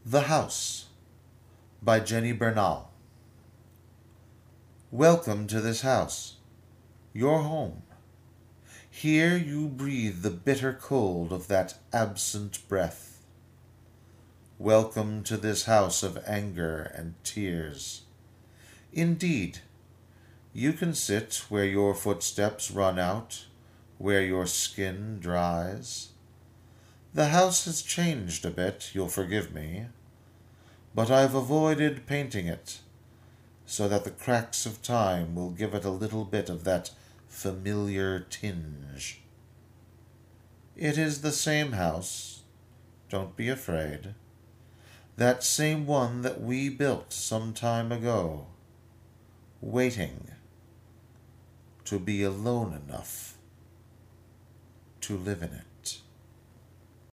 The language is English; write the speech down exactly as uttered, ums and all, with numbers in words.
The House by Jenny Bernal. Welcome to this house, your home. Here you breathe the bitter cold of that absent breath. Welcome to this house of anger and tears. Indeed, you can sit where your footsteps run out, where your skin dries. The house has changed a bit, you'll forgive me, but I've avoided painting it, so that the cracks of time will give it a little bit of that familiar tinge. It is the same house, don't be afraid, that same one that we built some time ago, waiting to be alone enough to live in it.